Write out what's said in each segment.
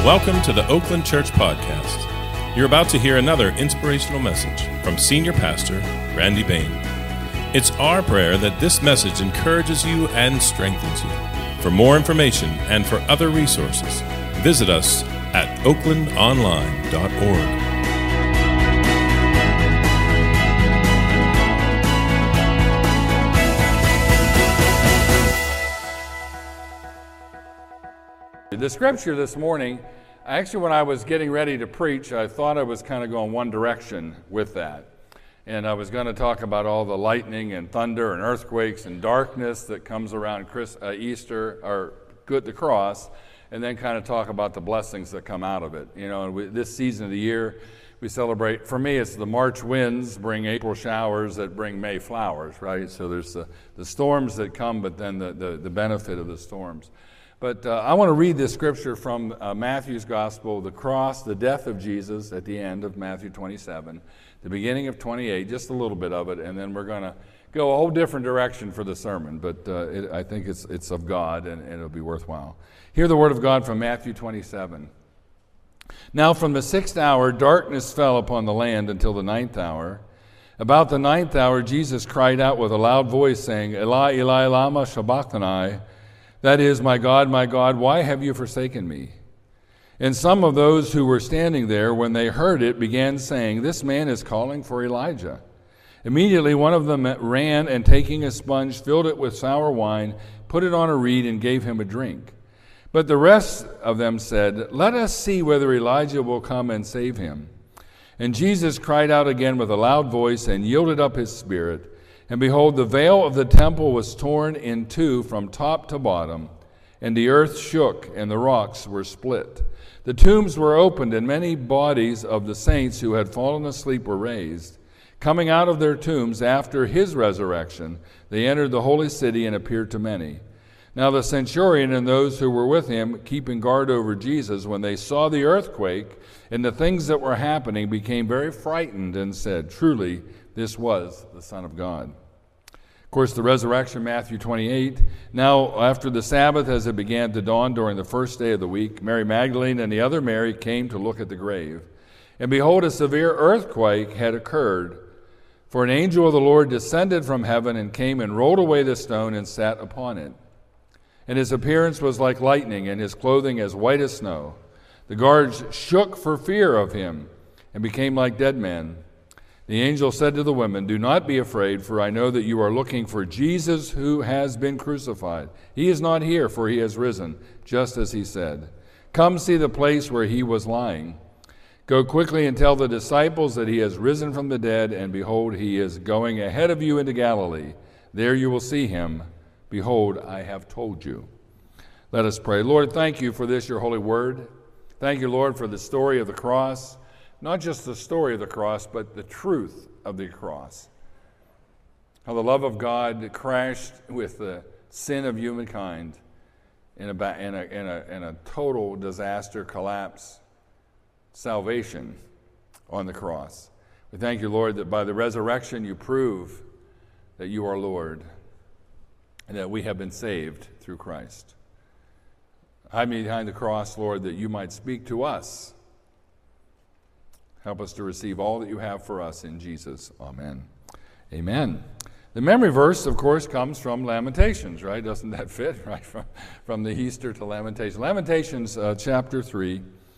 Welcome to the Oakland Church Podcast. You're about to hear another inspirational message from Senior Pastor Randy Bain. It's our prayer that this message encourages you and strengthens you. For more information and for other resources, visit us at oaklandonline.org. The scripture this morning, actually when I was getting ready to preach, I thought I was kind of going one direction with that. And I was going to talk about all the lightning and thunder and earthquakes and darkness that comes around Easter, or the cross, and then kind of talk about the blessings that come out of it. You know, this season of the year, we celebrate, for me, it's the March winds bring April showers that bring May flowers, right? So there's the storms that come, but then the benefit of the storms. But I want to read this scripture from Matthew's Gospel, the cross, the death of Jesus at the end of Matthew 27, the beginning of 28, just a little bit of it, and then we're going to go a whole different direction for the sermon. But I think it's of God, and it'll be worthwhile. Hear the word of God from Matthew 27. Now from the 6th hour, darkness fell upon the land until the 9th hour. About the 9th hour, Jesus cried out with a loud voice, saying, Eli, Eli, lama sabachthani? That is, my God, why have you forsaken me? And some of those who were standing there, when they heard it, began saying, This man is calling for Elijah. Immediately one of them ran, and taking a sponge, filled it with sour wine, put it on a reed, and gave him a drink. But the rest of them said, Let us see whether Elijah will come and save him. And Jesus cried out again with a loud voice, and yielded up his spirit. And behold, the veil of the temple was torn in two from top to bottom, and the earth shook, and the rocks were split. The tombs were opened, and many bodies of the saints who had fallen asleep were raised. Coming out of their tombs after his resurrection, they entered the holy city and appeared to many. Now the centurion and those who were with him, keeping guard over Jesus, when they saw the earthquake and the things that were happening, became very frightened and said, Truly, this was the Son of God. Of course, the resurrection, Matthew 28. Now, after the Sabbath, as it began to dawn during the first day of the week, Mary Magdalene and the other Mary came to look at the grave. And behold, a severe earthquake had occurred, for an angel of the Lord descended from heaven and came and rolled away the stone and sat upon it. And his appearance was like lightning, and his clothing as white as snow. The guards shook for fear of him and became like dead men. The angel said to the women, Do not be afraid, for I know that you are looking for Jesus who has been crucified. He is not here, for he has risen, just as he said. Come see the place where he was lying. Go quickly and tell the disciples that he has risen from the dead, and behold, he is going ahead of you into Galilee. There you will see him. Behold, I have told you. Let us pray. Lord, thank you for this, your holy word. Thank you, Lord, for the story of the cross. Not just the story of the cross, but the truth of the cross. How the love of God crashed with the sin of humankind in a total disaster, collapse, salvation on the cross. We thank you, Lord, that by the resurrection you prove that you are Lord and that we have been saved through Christ. Hide me behind the cross, Lord, that you might speak to us. Help us to receive all that you have for us in Jesus. Amen. Amen. The memory verse, of course, comes from Lamentations, right? Doesn't that fit, right? From the Easter to Lamentations. Lamentations chapter 3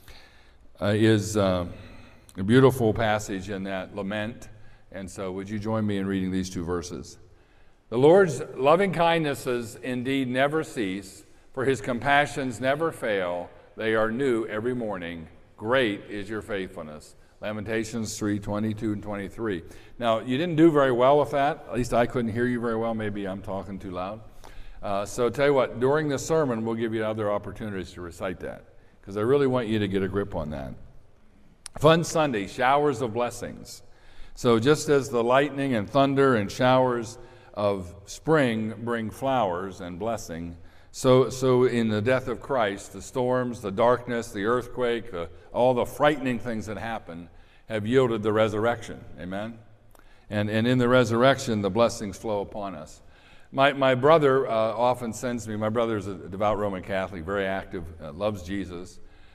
is a beautiful passage in that lament. And so would you join me in reading these two verses? The Lord's loving kindnesses indeed never cease, for his compassions never fail. They are new every morning. Great is your faithfulness. Lamentations 3, 22 and 23. Now, you didn't do very well with that. At least I couldn't hear you very well. Maybe I'm talking too loud. So tell you what, during the sermon, we'll give you other opportunities to recite that, because I really want you to get a grip on that. Fun Sunday, showers of blessings. So just as the lightning and thunder and showers of spring bring flowers and blessing, so in the death of Christ, the storms, the darkness, the earthquake, all the frightening things that happen have yielded the resurrection. Amen? And in the resurrection, the blessings flow upon us. My brother often sends me, my brother is a devout Roman Catholic, very active, loves Jesus.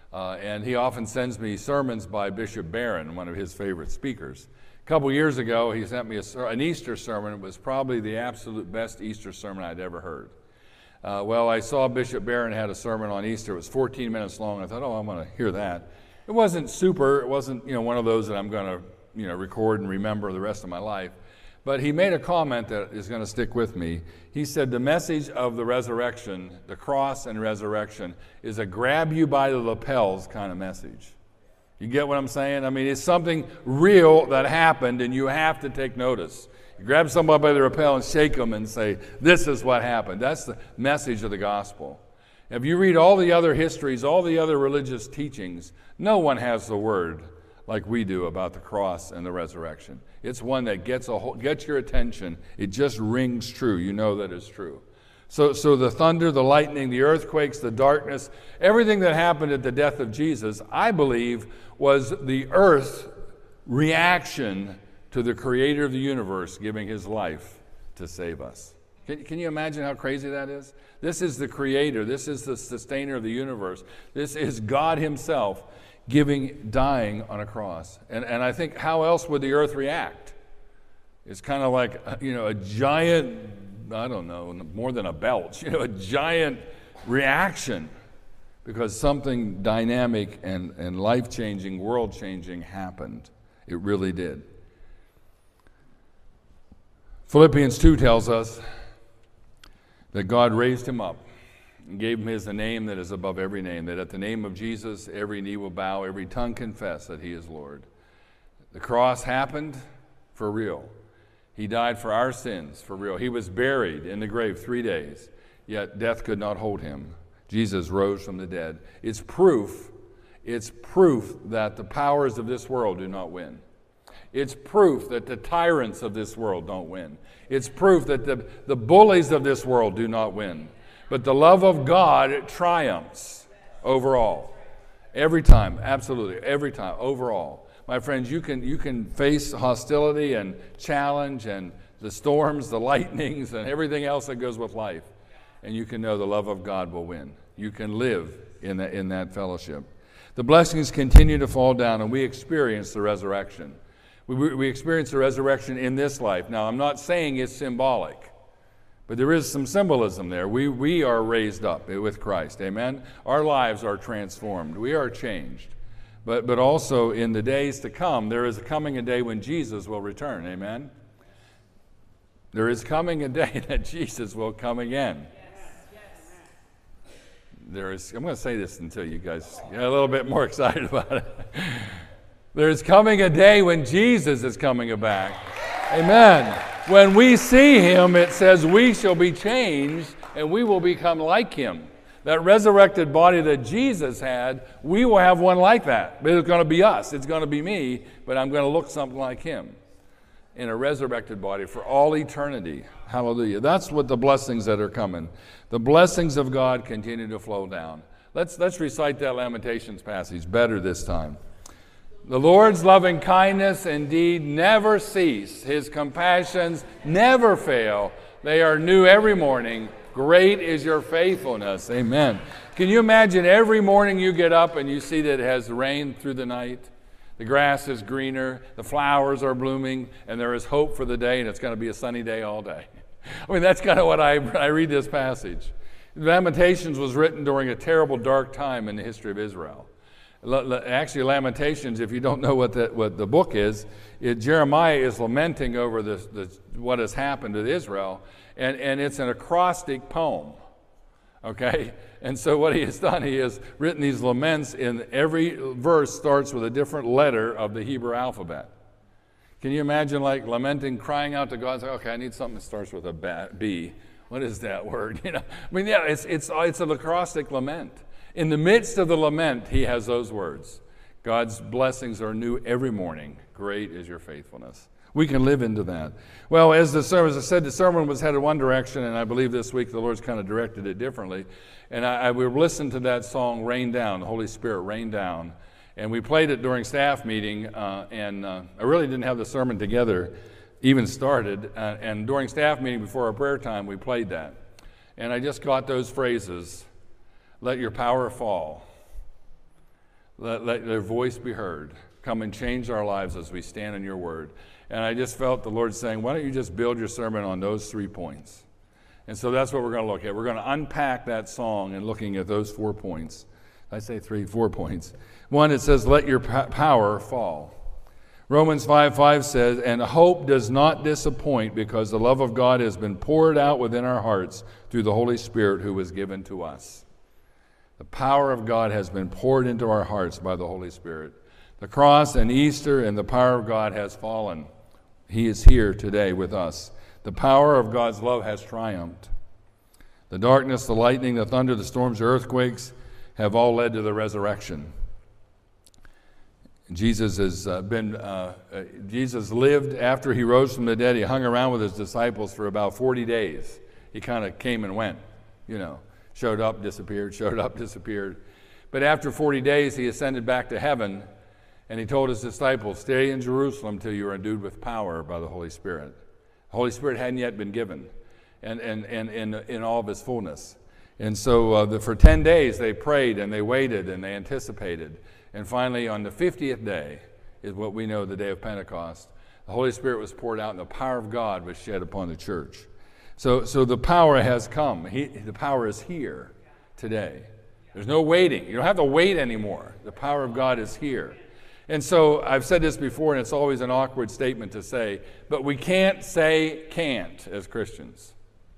And he often sends me sermons by Bishop Barron, one of his favorite speakers. A couple years ago, he sent me an Easter sermon. It was probably the absolute best Easter sermon I'd ever heard. I saw Bishop Barron had a sermon on Easter. It was 14 minutes long. I thought, I'm going to hear that. It wasn't super. It wasn't, one of those that I'm going to, record and remember the rest of my life. But he made a comment that is going to stick with me. He said the message of the resurrection, the cross and resurrection, is a grab you by the lapels kind of message. You get what I'm saying? I mean, it's something real that happened, and you have to take notice. You grab somebody by the lapel and shake them and say, this is what happened. That's the message of the gospel. If you read all the other histories, all the other religious teachings, no one has the word like we do about the cross and the resurrection. It's one that gets your attention. It just rings true. You know that it's true. So the thunder, the lightning, the earthquakes, the darkness, everything that happened at the death of Jesus, I believe, was the earth's reaction to the creator of the universe giving his life to save us. Can you imagine how crazy that is? This is the creator. This is the sustainer of the universe. This is God himself dying on a cross. And I think, how else would the earth react? It's kind of like, a giant, I don't know, more than a belch, a giant reaction, because something dynamic and life-changing, world-changing happened. It really did. Philippians 2 tells us that God raised him up and gave him a name that is above every name, that at the name of Jesus, every knee will bow, every tongue confess that he is Lord. The cross happened for real. He died for our sins for real. He was buried in the grave 3 days, yet death could not hold him. Jesus rose from the dead. It's proof that the powers of this world do not win. It's proof that the tyrants of this world don't win. It's proof that the bullies of this world do not win. But the love of God triumphs overall. Every time, absolutely, every time, overall. My friends, you can face hostility and challenge and the storms, the lightnings, and everything else that goes with life. And you can know the love of God will win. You can live in that fellowship. The blessings continue to fall down, and we experience the resurrection. We experience the resurrection in this life. Now, I'm not saying it's symbolic, but there is some symbolism there. We are raised up with Christ, amen? Our lives are transformed. We are changed. But also in the days to come, there is coming a day when Jesus will return, amen? There is coming a day that Jesus will come again. I'm going to say this until you guys get a little bit more excited about it. There's coming a day when Jesus is coming back. Amen. When we see him, it says we shall be changed and we will become like him. That resurrected body that Jesus had, we will have one like that. But it's going to be us. It's going to be me, but I'm going to look something like him in a resurrected body for all eternity. Hallelujah. That's what the blessings that are coming. The blessings of God continue to flow down. Let's recite that Lamentations passage better this time. The Lord's loving kindness indeed never cease. His compassions never fail. They are new every morning. Great is your faithfulness. Amen. Can you imagine every morning you get up and you see that it has rained through the night? The grass is greener, the flowers are blooming, and there is hope for the day, and it's going to be a sunny day all day. I mean, that's kind of what I read this passage. Lamentations was written during a terrible, dark time in the history of Israel. Actually, Lamentations, if you don't know what the book is, Jeremiah is lamenting over what has happened to Israel, and it's an acrostic poem, okay? And so what he has done, he has written these laments, and every verse starts with a different letter of the Hebrew alphabet. Can you imagine, like, lamenting, crying out to God, say, okay, I need something that starts with a B. What is that word? I mean, yeah, it's an acrostic lament. In the midst of the lament, he has those words. God's blessings are new every morning. Great is your faithfulness. We can live into that. Well, as I said, the sermon was headed one direction, and I believe this week the Lord's kind of directed it differently. And we listened to that song, Rain Down, the Holy Spirit, Rain Down. And we played it during staff meeting, and I really didn't have the sermon together, even started. And during staff meeting, before our prayer time, we played that. And I just got those phrases. Let your power fall. Let their voice be heard. Come and change our lives as we stand in your word. And I just felt the Lord saying, why don't you just build your sermon on those 3 points? And so that's what we're going to look at. We're going to unpack that song and looking at those 4 points. I say 4 points. 1, it says, let your power fall. Romans 5:5 says, and hope does not disappoint because the love of God has been poured out within our hearts through the Holy Spirit who was given to us. The power of God has been poured into our hearts by the Holy Spirit. The cross and Easter and the power of God has fallen. He is here today with us. The power of God's love has triumphed. The darkness, the lightning, the thunder, the storms, the earthquakes have all led to the resurrection. Jesus lived after he rose from the dead. He hung around with his disciples for about 40 days. He kind of came and went, showed up, disappeared. But after 40 days, he ascended back to heaven, and he told his disciples, stay in Jerusalem till you are endued with power by the Holy Spirit. The Holy Spirit hadn't yet been given, and in all of his fullness. And so for 10 days, they prayed, and they waited, and they anticipated. And finally, on the 50th day, is what we know the day of Pentecost, the Holy Spirit was poured out, and the power of God was shed upon the church. So the power has come. The power is here today. There's no waiting. You don't have to wait anymore. The power of God is here. And so I've said this before, and it's always an awkward statement to say, but we can't say can't as Christians.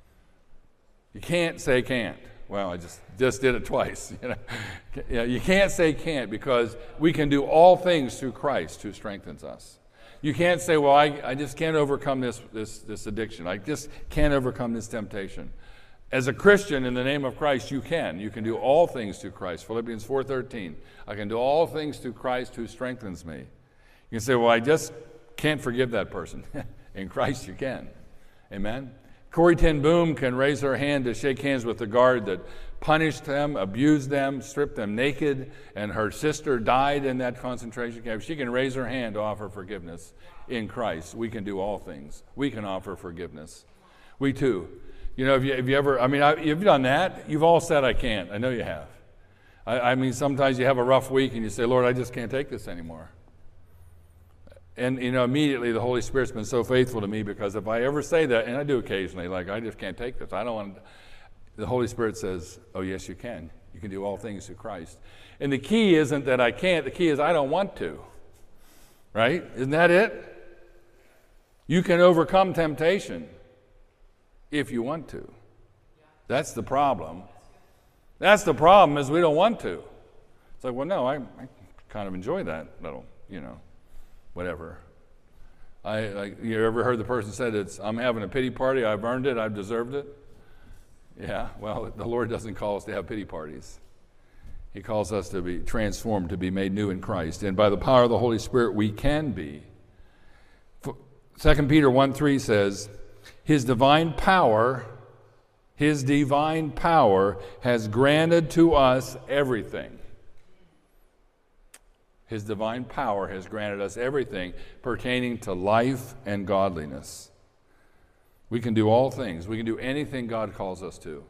You can't say can't. Well, I just did it twice. You can't say can't because we can do all things through Christ who strengthens us. You can't say, well, I just can't overcome this addiction. I just can't overcome this temptation. As a Christian, in the name of Christ, you can. You can do all things through Christ. Philippians 4:13. I can do all things through Christ who strengthens me. You can say, well, I just can't forgive that person. In Christ, you can. Amen? Corrie ten Boom can raise her hand to shake hands with the guard that punished them, abused them, stripped them naked, and her sister died in that concentration camp. She can raise her hand to offer forgiveness in Christ. We can do all things. We can offer forgiveness. We too. If you've done that, you've all said, I can't. I know you have. I mean, sometimes you have a rough week and you say, Lord, I just can't take this anymore. And, immediately the Holy Spirit's been so faithful to me because if I ever say that, and I do occasionally, like, I just can't take this. I don't want to. The Holy Spirit says, oh, yes, you can. You can do all things through Christ. And the key isn't that I can't. The key is I don't want to. Right? Isn't that it? You can overcome temptation if you want to. That's the problem. That's the problem is we don't want to. It's like, well, no, I kind of enjoy that little, whatever. You ever heard the person said, I'm having a pity party, I've earned it, I've deserved it? Yeah, well, the Lord doesn't call us to have pity parties. He calls us to be transformed, to be made new in Christ. And by the power of the Holy Spirit, we can be. 2 Peter 1:3 says, His divine power has granted to us everything. His divine power has granted us everything pertaining to life and godliness. We can do all things. We can do anything God calls us to.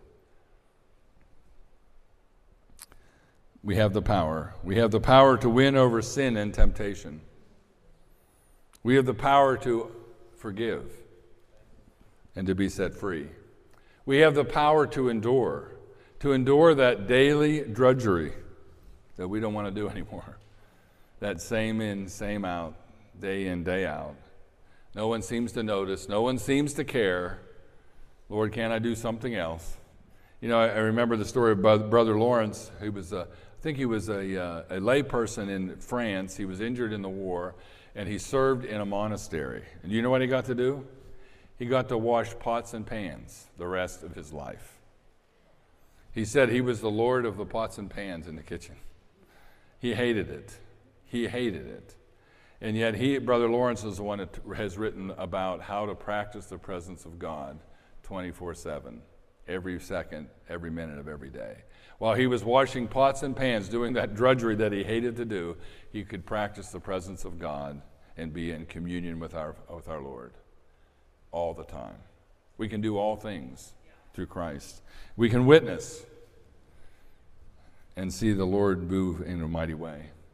We have the power. We have the power to win over sin and temptation. We have the power to forgive and to be set free. We have the power to endure that daily drudgery that we don't want to do anymore. That same in, same out, day in, day out. No one seems to notice. No one seems to care. Lord, can't I do something else? I remember the story of Brother Lawrence. He was, I think he was a lay person in France. He was injured in the war, and he served in a monastery. And you know what he got to do? He got to wash pots and pans the rest of his life. He said he was the Lord of the pots and pans in the kitchen. He hated it. He hated it. And yet Brother Lawrence is the one that has written about how to practice the presence of God 24/7, every second, every minute of every day. While he was washing pots and pans, doing that drudgery that he hated to do, he could practice the presence of God and be in communion with our Lord all the time. We can do all things through Christ. We can witness and see the Lord move in a mighty way.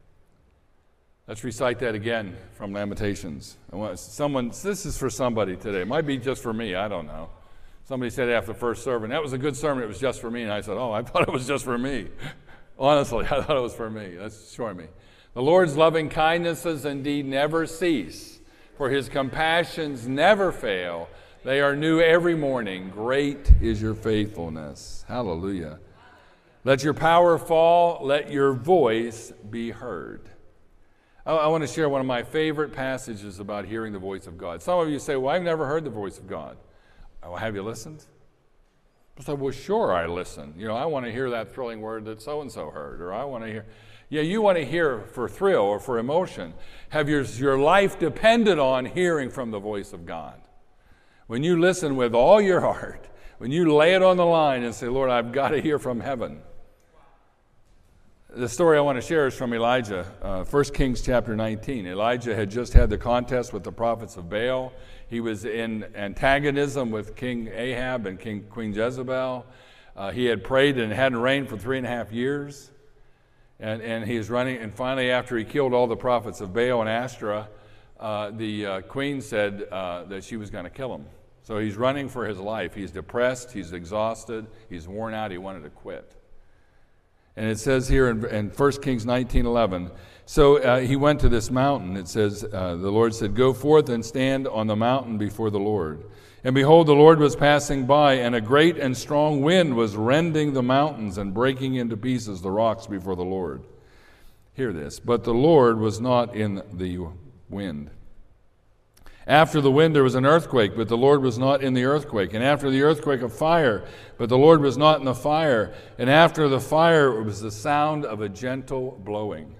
Let's recite that again from Lamentations. This is for somebody today. It might be just for me, I don't know. Somebody said after the first sermon, that was a good sermon, it was just for me. And I said, I thought it was just for me. Honestly, I thought it was for me. That's showing me. The Lord's loving kindnesses indeed never cease, for his compassions never fail. They are new every morning. Great is your faithfulness. Hallelujah. Let your power fall. Let your voice be heard. I want to share one of my favorite passages about hearing the voice of God. Some of you say, well, I've never heard the voice of God. Well, have you listened? I said, well, sure, I listen. I want to hear that thrilling word that so-and-so heard, or I want to hear. Yeah, you want to hear for thrill or for emotion. Have your life depended on hearing from the voice of God? When you listen with all your heart, when you lay it on the line and say, Lord, I've got to hear from heaven. The story I want to share is from Elijah, 1 Kings chapter 19. Elijah had just had the contest with the prophets of Baal. He was in antagonism with King Ahab and Queen Jezebel. He had prayed and it hadn't rained for 3.5 years. And he was running, and finally after he killed all the prophets of Baal and Ashtoreth, the queen said that she was going to kill him. So he's running for his life. He's depressed, he's exhausted, he's worn out, he wanted to quit. And it says here in 1 Kings 19:11, so he went to this mountain. It says, the Lord said, go forth and stand on the mountain before the Lord. And behold, the Lord was passing by, and a great and strong wind was rending the mountains and breaking into pieces the rocks before the Lord. Hear this. But the Lord was not in the wind. After the wind there was an earthquake, but the Lord was not in the earthquake. And after the earthquake a fire, but the Lord was not in the fire. And after the fire it was the sound of a gentle blowing.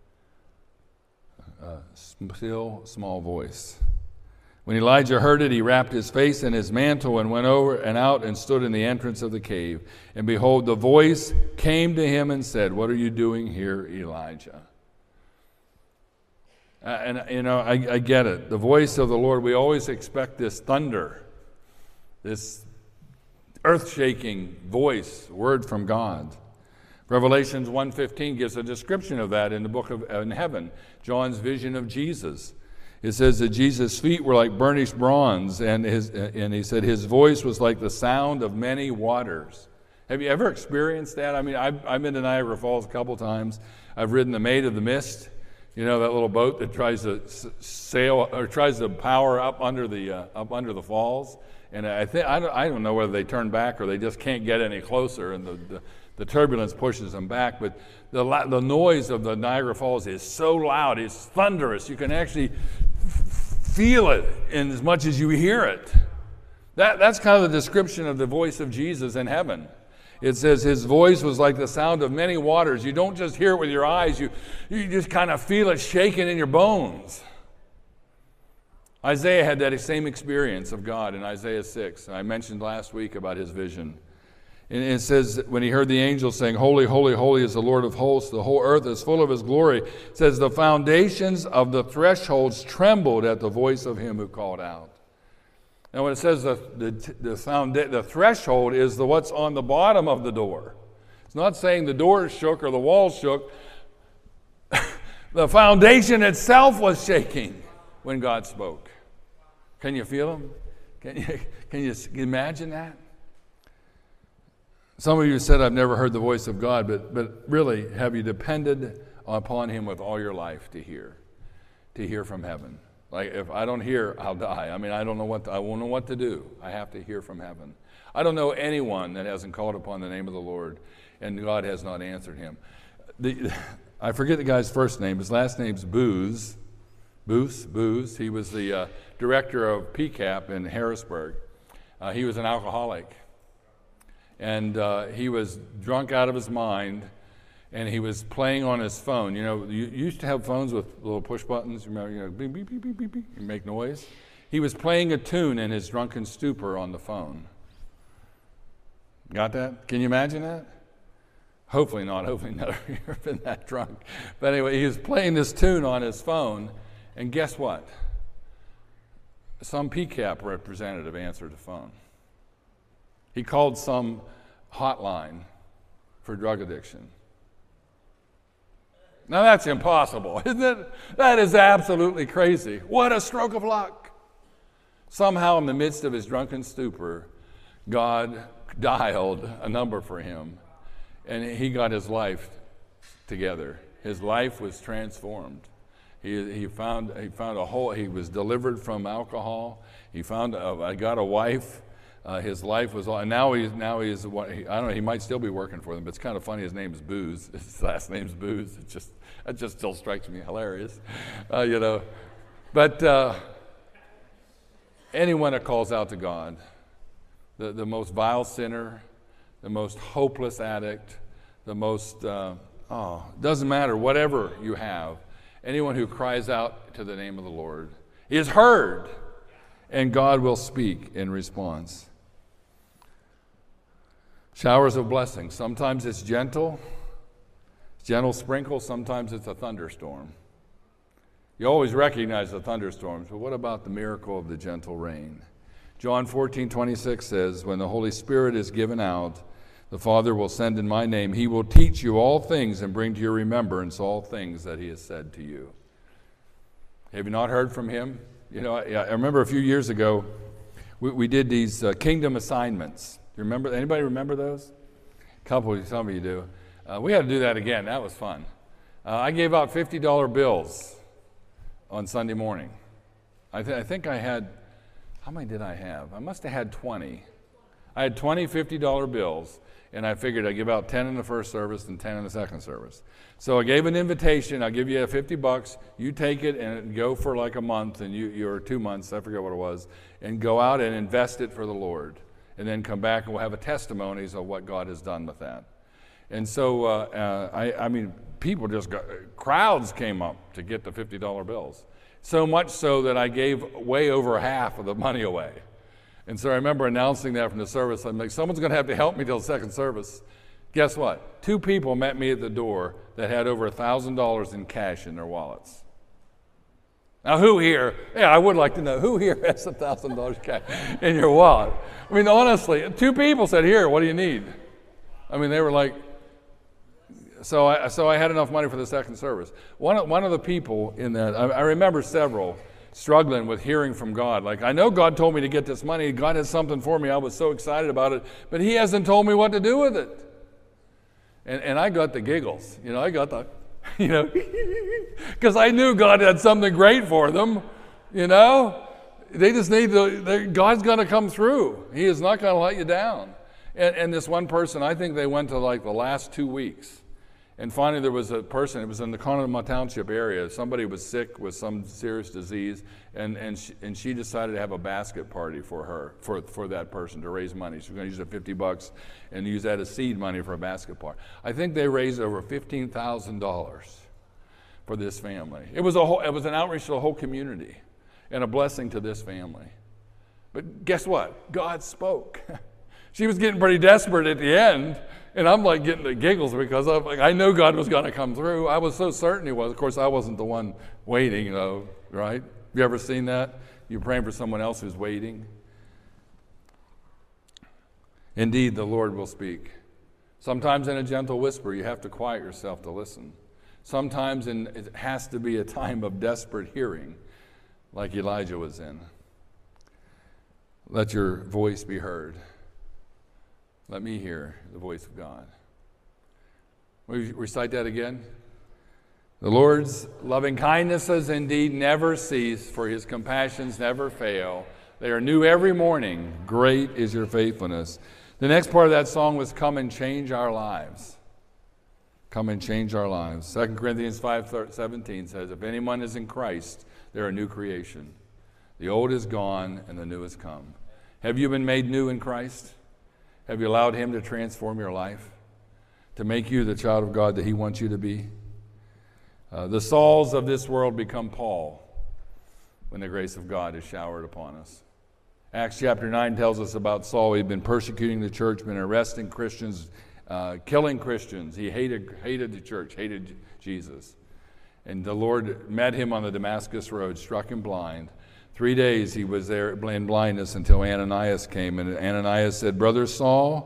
A still, small voice. When Elijah heard it, he wrapped his face in his mantle and went over and out and stood in the entrance of the cave. And behold, the voice came to him and said, what are you doing here, Elijah? I get it. The voice of the Lord, we always expect this thunder, this earth-shaking voice, word from God. Revelations 1:15 gives a description of that in the book of in heaven, John's vision of Jesus. It says that Jesus' feet were like burnished bronze, and he said his voice was like the sound of many waters. Have you ever experienced that? I mean, I've been to Niagara Falls a couple times. I've ridden the Maid of the Mist. You know, that little boat that tries to sail or tries to power up under the falls. And I don't know whether they turn back or they just can't get any closer, and the turbulence pushes them back. But the noise of the Niagara Falls is so loud, it's thunderous. You can actually feel it in as much as you hear it. That's kind of the description of the voice of Jesus in heaven. It says his voice was like the sound of many waters. You don't just hear it with your eyes, you just kind of feel it shaking in your bones. Isaiah had that same experience of God in Isaiah 6. I mentioned last week about his vision. And it says, when he heard the angel saying, holy, holy, holy is the Lord of hosts, the whole earth is full of his glory. It says, the foundations of the thresholds trembled at the voice of him who called out. Now when it says the threshold is what's on the bottom of the door. It's not saying the door shook or the walls shook. The foundation itself was shaking when God spoke. Can you feel him? Can you imagine that? Some of you said, I've never heard the voice of God, but really, have you depended upon him with all your life to hear from heaven? Like, if I don't hear, I'll die. I mean, I won't know what to do. I have to hear from heaven. I don't know anyone that hasn't called upon the name of the Lord and God has not answered him. I forget the guy's first name. His last name's Booz. He was the director of PCAP in Harrisburg. He was an alcoholic. And he was drunk out of his mind, and he was playing on his phone. You know, you used to have phones with little push buttons. Remember, you know, beep, beep, beep, beep, beep, beep, and make noise. He was playing a tune in his drunken stupor on the phone. Got that? Can you imagine that? Hopefully not. Hopefully never been that drunk. But anyway, he was playing this tune on his phone, and guess what? Some PCAP representative answered the phone. He called some hotline for drug addiction. Now that's impossible, isn't it? That is absolutely crazy. What a stroke of luck. Somehow in the midst of his drunken stupor, God dialed a number for him, and he got his life together. His life was transformed. He found a whole. He was delivered from alcohol. He got a wife. His life was all, and now he's I don't know. He might still be working for them, but it's kind of funny. His name is Booze. His last name's Booze. It just still strikes me hilarious, But anyone that calls out to God, the most vile sinner, the most hopeless addict, the most doesn't matter, whatever you have, anyone who cries out to the name of the Lord is heard, and God will speak in response. Showers of blessing. Sometimes it's gentle sprinkle. Sometimes it's a thunderstorm. You always recognize the thunderstorms, but what about the miracle of the gentle rain? John 14:26 says, when the Holy Spirit is given out, the Father will send in my name. He will teach you all things and bring to your remembrance all things that he has said to you. Have you not heard from him? I remember a few years ago, we did these kingdom assignments. Anybody remember those? Some of you do. We had to do that again. That was fun. I gave out $50 bills on Sunday morning. I think I had, how many did I have? I must have had 20. I had 20 $50 bills, and I figured I'd give out 10 in the first service and 10 in the second service. So I gave an invitation. I'll give you $50. You take it and go for like a month, and you're 2 months, I forget what it was, and go out and invest it for the Lord. And then come back and we'll have testimonies of what God has done with that. And so, crowds came up to get the $50 bills. So much so that I gave way over half of the money away. And so I remember announcing that from the service. I'm like, someone's going to have to help me till the second service. Guess what? 2 people met me at the door that had over $1,000 in cash in their wallets. Now, who here, I would like to know, who here has $1,000 cash in your wallet? I mean, honestly, 2 people said, here, what do you need? I mean, they were like, so I had enough money for the second service. One of the people in that, I remember several struggling with hearing from God. Like, I know God told me to get this money. God has something for me. I was so excited about it, but he hasn't told me what to do with it. And I got the giggles. I got the, because I knew God had something great for them, They just need God's going to come through. He is not going to let you down. And this one person, I think they went to like the last 2 weeks. And finally there was a person, it was in the Conemaugh Township area. Somebody was sick with some serious disease, and she decided to have a basket party for her, for that person, to raise money. She was going to use the $50 and use that as seed money for a basket party. I think they raised over $15,000 for this family. It was an outreach to the whole community and a blessing to this family. But guess what? God spoke. She was getting pretty desperate at the end, and I'm like getting the giggles because I know God was going to come through. I was so certain he was. Of course, I wasn't the one waiting, right? Have you ever seen that? You're praying for someone else who's waiting. Indeed, the Lord will speak. Sometimes in a gentle whisper, you have to quiet yourself to listen. Sometimes it has to be a time of desperate hearing, like Elijah was in. Let your voice be heard. Let me hear the voice of God. Will you recite that again? The Lord's loving kindnesses indeed never cease, for his compassions never fail. They are new every morning. Great is your faithfulness. The next part of that song was Come and Change Our Lives. Come and change our lives. 2 Corinthians 5:17 says, if anyone is in Christ, they're a new creation. The old is gone and the new has come. Have you been made new in Christ? Have you allowed him to transform your life, to make you the child of God that he wants you to be? The Sauls of this world become Paul when the grace of God is showered upon us. Acts chapter 9 tells us about Saul. He'd been persecuting the church, been arresting Christians, killing Christians. He hated the church, hated Jesus. And the Lord met him on the Damascus road, struck him blind. 3 days he was there in blindness until Ananias came. And Ananias said, Brother Saul,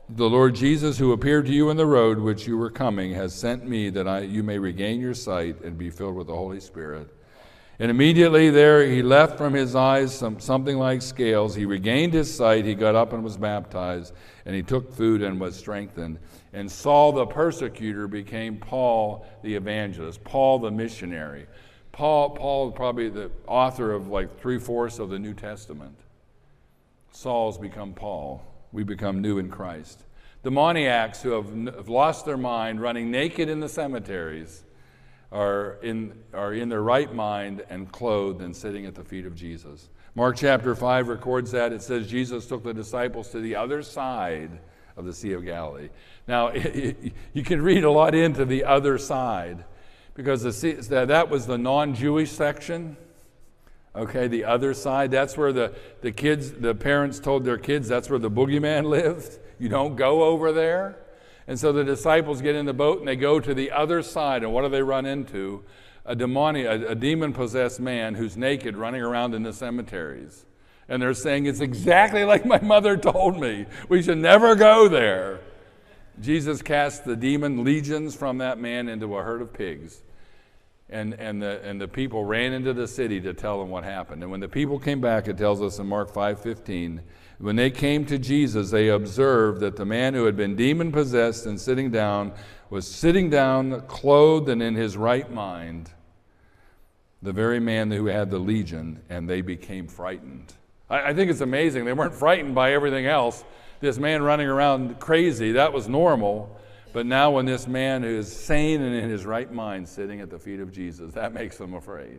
The Lord Jesus, who appeared to you in the road which you were coming, has sent me that you may regain your sight and be filled with the Holy Spirit. And immediately there he left from his eyes something like scales. He regained his sight. He got up and was baptized. And he took food and was strengthened. And Saul the persecutor became Paul the evangelist, Paul the missionary. Paul probably the author of like 3/4 of the New Testament. Saul's become Paul. We become new in Christ. Demoniacs who have lost their mind, running naked in the cemeteries, are in their right mind and clothed and sitting at the feet of Jesus. Mark chapter 5 records that. It says Jesus took the disciples to the other side of the Sea of Galilee. Now, you can read a lot into the other side because that was the non-Jewish section. Okay, the other side, that's where the parents told their kids that's where the boogeyman lived. You don't go over there. And so the disciples get in the boat and they go to the other side. And what do they run into? A demon-possessed man who's naked running around in the cemeteries. And they're saying, it's exactly like my mother told me. We should never go there. Jesus cast the demon legions from that man into a herd of pigs. And the people ran into the city to tell them what happened. And when the people came back, it tells us in Mark 5:15, when they came to Jesus, they observed that the man who had been demon-possessed and sitting down was sitting down, clothed and in his right mind, the very man who had the legion, and they became frightened. I think it's amazing. They weren't frightened by everything else. This man running around crazy, that was normal. But now when this man who is sane and in his right mind sitting at the feet of Jesus, that makes them afraid.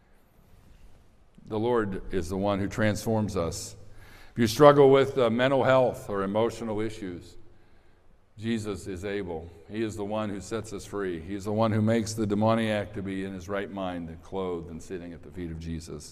The Lord is the one who transforms us. If you struggle with mental health or emotional issues, Jesus is able. He is the one who sets us free. He is the one who makes the demoniac to be in his right mind and clothed and sitting at the feet of Jesus.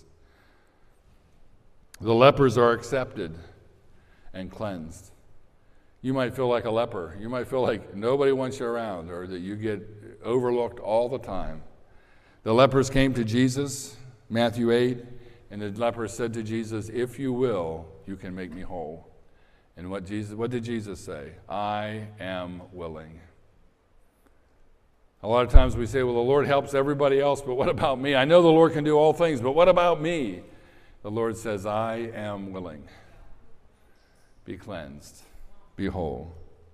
The lepers are accepted and cleansed. You might feel like a leper. You might feel like nobody wants you around or that you get overlooked all the time. The lepers came to Jesus, Matthew 8, and the lepers said to Jesus, if you will, you can make me whole. And what did Jesus say? I am willing. A lot of times we say, well, the Lord helps everybody else, but what about me? I know the Lord can do all things, but what about me? The Lord says, I am willing. Be cleansed. Be whole.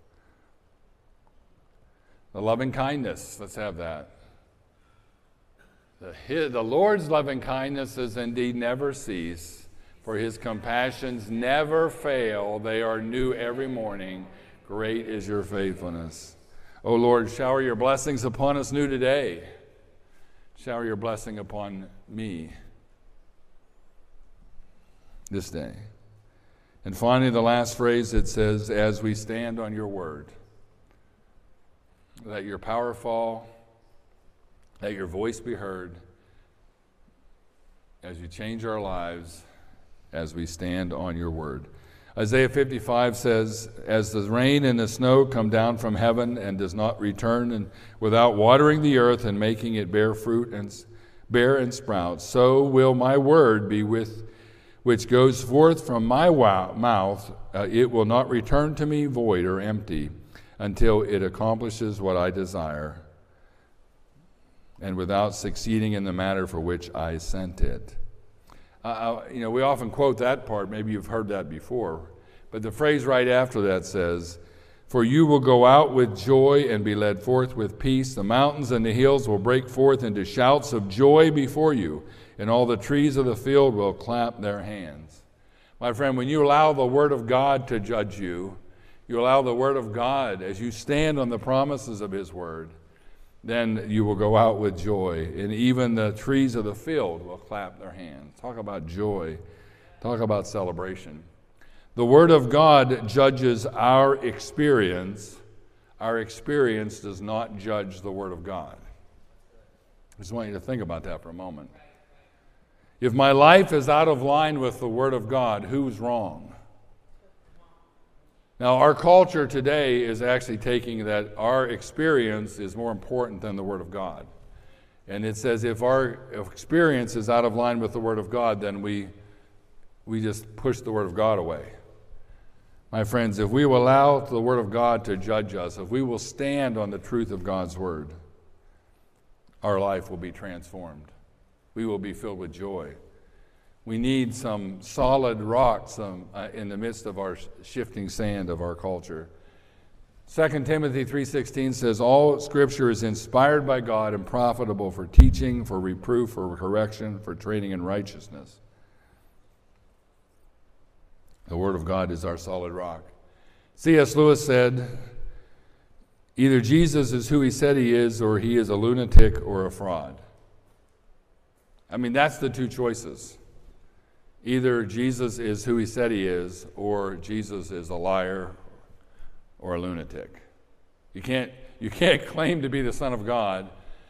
The loving kindness, let's have that. The Lord's loving kindnesses indeed never cease, for his compassions never fail. They are new every morning. Great is your faithfulness. O Lord, shower your blessings upon us new today. Shower your blessing upon me this day. And finally, the last phrase, it says, as we stand on your word, let your power fall, let your voice be heard, as you change our lives, as we stand on your word. Isaiah 55 says, as the rain and the snow come down from heaven and does not return and without watering the earth and making it bear fruit and bear and sprout, so will my word be which goes forth from my mouth. It will not return to me void or empty until it accomplishes what I desire and without succeeding in the matter for which I sent it. We often quote that part. Maybe you've heard that before. But the phrase right after that says, for you will go out with joy and be led forth with peace. The mountains and the hills will break forth into shouts of joy before you, and all the trees of the field will clap their hands. My friend, when you allow the Word of God to judge you, you allow the Word of God as you stand on the promises of His Word, then you will go out with joy, and even the trees of the field will clap their hands. Talk about joy. Talk about celebration. The Word of God judges our experience. Our experience does not judge the Word of God. I just want you to think about that for a moment. If my life is out of line with the Word of God, who's wrong? Now, our culture today is actually taking that our experience is more important than the Word of God. And it says if our experience is out of line with the Word of God, then we just push the Word of God away. My friends, if we will allow the Word of God to judge us, if we will stand on the truth of God's Word, our life will be transformed. We will be filled with joy. We need some solid rocks in the midst of our shifting sand of our culture. 2 Timothy 3:16 says, all Scripture is inspired by God and profitable for teaching, for reproof, for correction, for training in righteousness. The Word of God is our solid rock. C.S. Lewis said, either Jesus is who he said he is, or he is a lunatic or a fraud. I mean, that's the two choices. Either Jesus is who he said he is, or Jesus is a liar or a lunatic. You can't claim to be the Son of God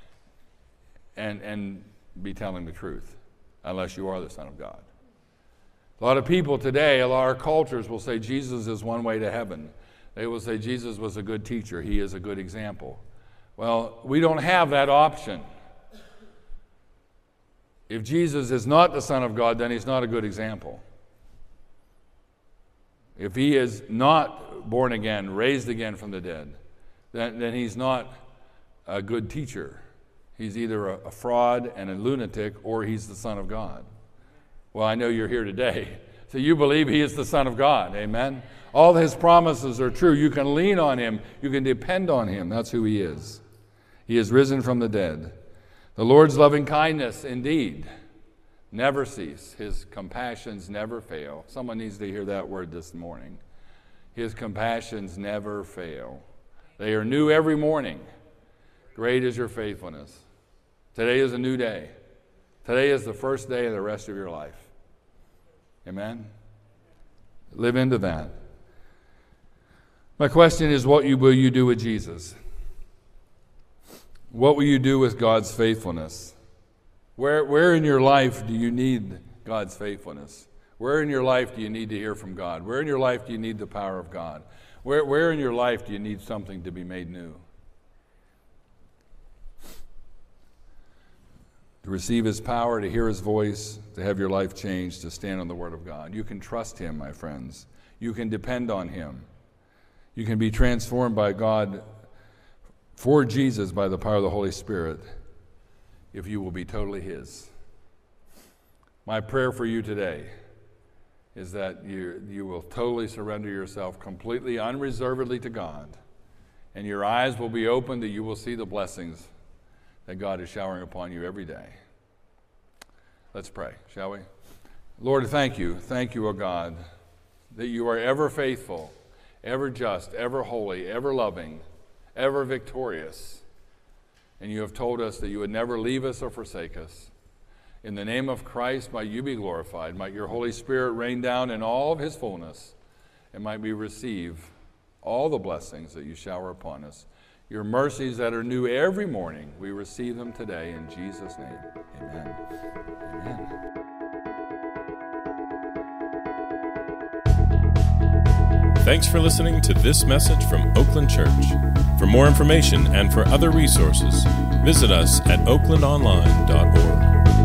and be telling the truth unless you are the Son of God. A lot of people today, a lot of our cultures will say Jesus is one way to heaven. They will say Jesus was a good teacher. He is a good example. Well, we don't have that option. If Jesus is not the Son of God, then he's not a good example. If he is not born again, raised again from the dead, then he's not a good teacher. He's either a fraud and a lunatic, or he's the Son of God. Well, I know you're here today, so you believe he is the Son of God. Amen? All his promises are true. You can lean on him. You can depend on him. That's who he is. He is risen from the dead. The Lord's loving kindness, indeed, never cease. His compassions never fail. Someone needs to hear that word this morning. His compassions never fail. They are new every morning. Great is your faithfulness. Today is a new day. Today is the first day of the rest of your life. Amen? Live into that. My question is, what will you do with Jesus? What will you do with God's faithfulness? Where in your life do you need God's faithfulness? Where in your life do you need to hear from God? Where in your life do you need the power of God? Where in your life do you need something to be made new? To receive his power, to hear his voice, to have your life changed, to stand on the Word of God. You can trust him, my friends. You can depend on him. You can be transformed by God for Jesus by the power of the Holy Spirit if you will be totally his. My prayer for you today is that you will totally surrender yourself completely, unreservedly to God, and your eyes will be open that you will see the blessings that God is showering upon you every day. Let's pray, shall we? Lord, thank you. Thank you, O God, that you are ever faithful, ever just, ever holy, ever loving, ever victorious. And you have told us that you would never leave us or forsake us. In the name of Christ, might you be glorified. Might your Holy Spirit rain down in all of his fullness, and might we receive all the blessings that you shower upon us. Your mercies that are new every morning, we receive them today in Jesus' name. Amen. Amen. Thanks for listening to this message from Oakland Church. For more information and for other resources, visit us at oaklandonline.org.